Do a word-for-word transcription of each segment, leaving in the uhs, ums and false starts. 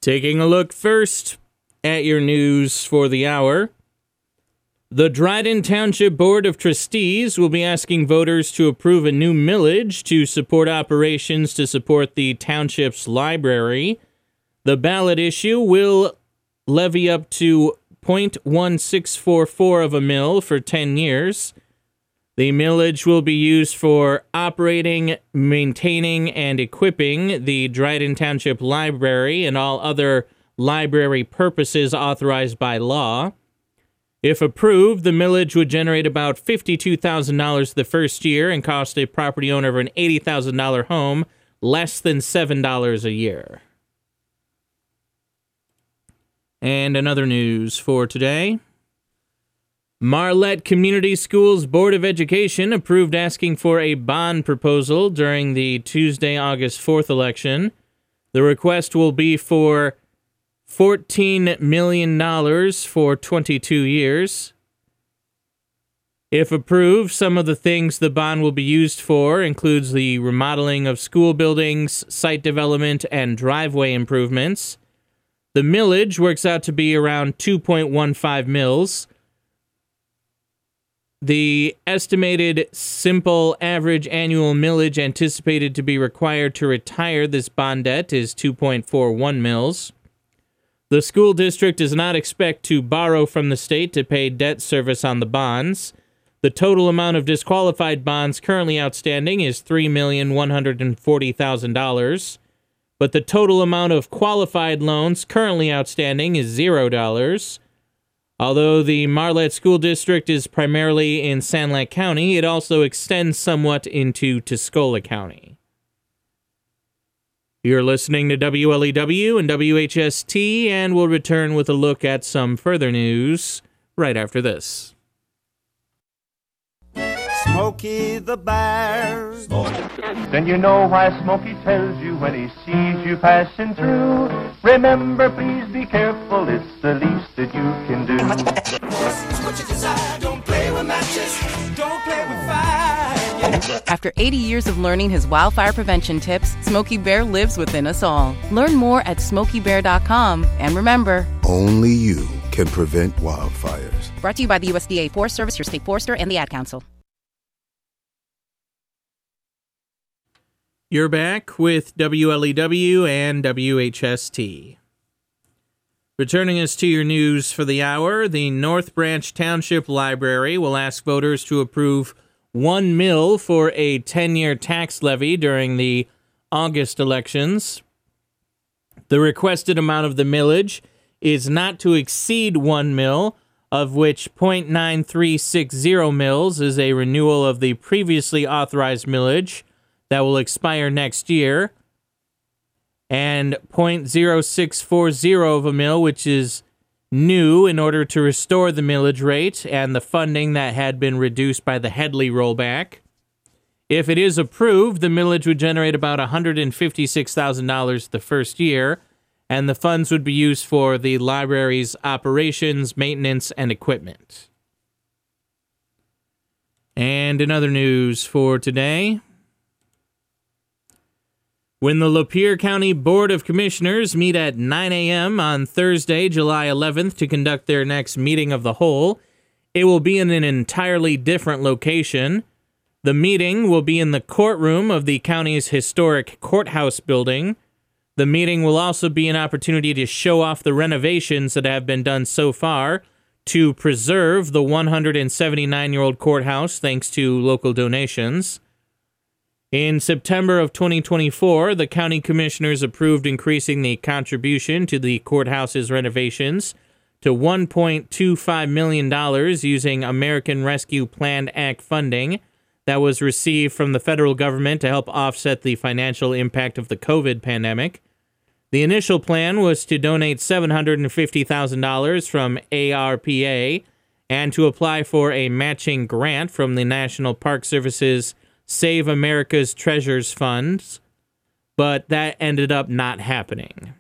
Taking a look first at your news for the hour. The Dryden Township Board of Trustees will be asking voters to approve a new millage to support operations to support the township's library. The ballot issue will levy up to zero point one six four four of a mill for ten years. The millage will be used for operating, maintaining, and equipping the Dryden Township Library and all other library purposes authorized by law. If approved, the millage would generate about fifty-two thousand dollars the first year and cost a property owner of an eighty thousand dollars home less than seven dollars a year. And another news for today. Marlette Community Schools Board of Education approved asking for a bond proposal during the Tuesday, August fourth election. The request will be for fourteen million dollars for twenty-two years. If approved, some of the things the bond will be used for includes the remodeling of school buildings, site development, and driveway improvements. The millage works out to be around two point one five mils. The estimated simple average annual millage anticipated to be required to retire this bond debt is two point four one mils. The school district does not expect to borrow from the state to pay debt service on the bonds. The total amount of disqualified bonds currently outstanding is three million one hundred forty thousand dollars, but the total amount of qualified loans currently outstanding is zero dollars. Although the Marlette School District is primarily in Sanilac County, it also extends somewhat into Tuscola County. You're listening to W L E W and W H S T, and we'll return with a look at some further news right after this. Smokey the Bear. Then you know why Smokey tells you when he sees you passing through. Remember, please be careful, it's the least that you can do. What you desire, don't play with matches, don't play with fire. After eighty years of learning his wildfire prevention tips, Smokey Bear lives within us all. Learn more at smokey bear dot com. And remember, only you can prevent wildfires. Brought to you by the U S D A Forest Service, your state forester, and the Ad Council. You're back with W L E W and W H S T. Returning us to your news for the hour, the North Branch Township Library will ask voters to approve one mil for a ten-year tax levy during the August elections. The requested amount of the millage is not to exceed one mil, of which zero point nine three six zero mils is a renewal of the previously authorized millage that will expire next year, and zero point zero six four zero of a mil, which is new in order to restore the millage rate and the funding that had been reduced by the Headley rollback. If it is approved, the millage would generate about one hundred fifty-six thousand dollars the first year, and the funds would be used for the library's operations, maintenance, and equipment. And in other news for today, when the Lapeer County Board of Commissioners meet at nine a.m. on Thursday, July eleventh, to conduct their next meeting of the whole, it will be in an entirely different location. The meeting will be in the courtroom of the county's historic courthouse building. The meeting will also be an opportunity to show off the renovations that have been done so far to preserve the one hundred seventy-nine-year-old courthouse thanks to local donations. In September of twenty twenty-four, the county commissioners approved increasing the contribution to the courthouse's renovations to one point two five million dollars using American Rescue Plan Act funding that was received from the federal government to help offset the financial impact of the COVID pandemic. The initial plan was to donate seven hundred fifty thousand dollars from A R P A and to apply for a matching grant from the National Park Service's Save America's Treasures funds, but that ended up not happening.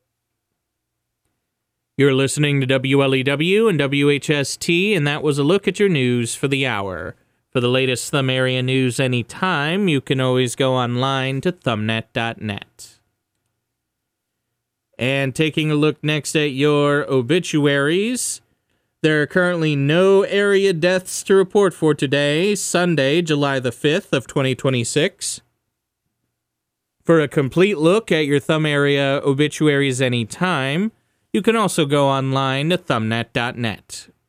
You're listening to W L E W and W H S T, and that was a look at your news for the hour. For the latest Thumb area news anytime, you can always go online to thumbnet dot net. And taking a look next at your obituaries, there are currently no area deaths to report for today, Sunday, July the fifth of twenty twenty-six. For a complete look at your Thumb area obituaries anytime, you can also go online to thumbnet dot net.